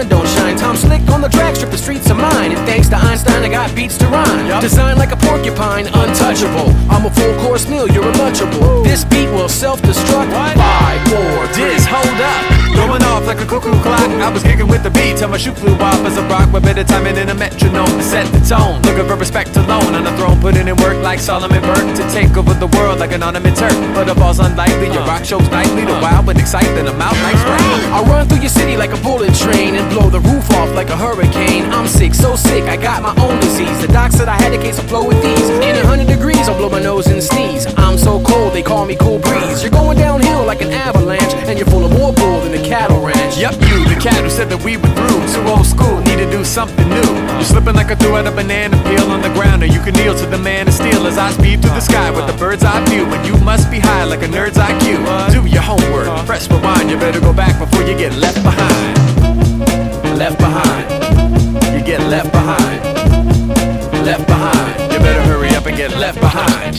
sun don't shine. Tom Slick on the drag strip, the streets are mine. And thanks to Einstein, I got beats to rhyme. Designed like a porcupine, untouchable. I'm a full course meal, you're untouchable. This beat will self-destruct. 5, 4, Diz, hold up. Going off like a cuckoo clock. I was kicking with the beat till my shoe flew off as a rock. With better timing than a metronome to set the tone. Looking for respect alone on the throne, putting in work like Solomon Burke to take over the world like an ornament Turk. But the ball's unlikely, your rock shows nightly. The wild and excitement, I'm out like rain. I run through your city like a bullet train and blow the roof off like a hurricane. I'm sick, so sick, I got my own disease. The doc said I had a case of flow with these. In 100 degrees, I'll blow my nose and sneeze. I'm so cold, they call me Cool Breeze. You're going downhill like an avalanche, and you're full of more bull than a cattle ranch. Yup, you, the cat who said that we were through. Too old school, need to do something new. You're slipping like I threw out a banana peel on the ground, or you can kneel to the man of steel as I speed through the sky with the bird's eye view. And you must be high like a nerd's IQ. Do your homework, press rewind. You better go back before you get left behind. Left behind. You get left behind. Left behind. You better hurry up and get left behind.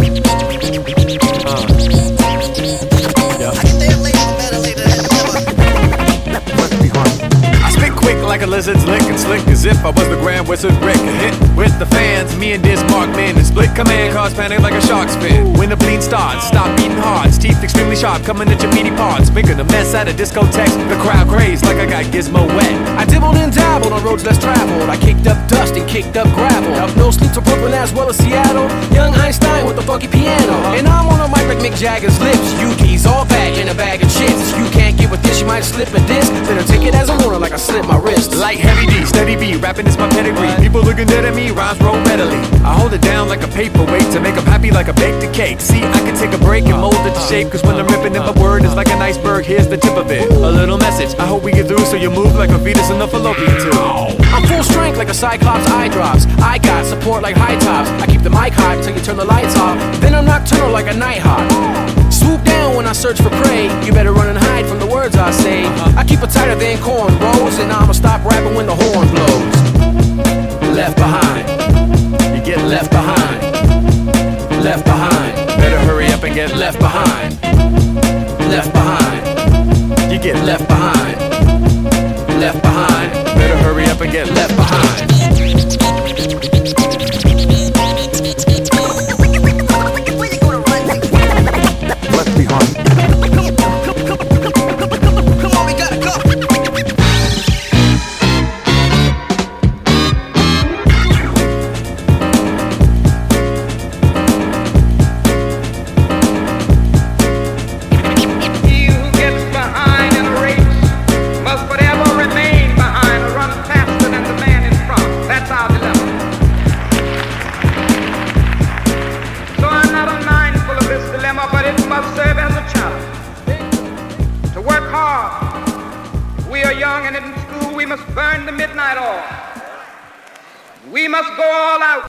Like a lizard's lick and slick as if I was the Grand Wizard Rick. A hit with the fans, me and Diz Markman and split command, cause panic like a shark's fin. When the bleed starts, stop beating hard, teeth extremely sharp, coming at your meaty parts, making a mess out of discotheques. The crowd crazed like I got Gizmo wet. I dibbled and dabbled on roads less traveled. I kicked up dust and kicked up gravel. No sleep to Brooklyn as well as Seattle. Young Einstein with the funky piano. And I'm on a mic like Mick Jagger's lips. Yuki's all back in a bag of chips. You can't get with this, you might slip a disc. Better take it as a warning like I slit my wrist. Like heavy D, steady B, rapping is my pedigree. People looking dead at me, rhymes roll readily. I hold it down like a paperweight to make them happy like a baked cake. See, I can take a break and mold it to shape, cause when I'm ripping in my word is like an iceberg, here's the tip of it. A little message, I hope we get through so you move like a fetus in the fallopian tube. I'm full strength like a Cyclops eye drops. I got support like high tops. I keep the mic high until you turn the lights off. Then I'm nocturnal like a night hawk. Swoop down when I search for prey. You better run and hide from the words I say. I keep it tighter than cornrows, and I'ma stop rapping when the horn blows. Left behind. You get left behind. Left behind. Better hurry up and get left behind. Left behind. You get left behind. Left behind. Better hurry up and get left behind. But it must serve as a challenge to work hard. We are young and in school we must burn the midnight oil. We must go all out.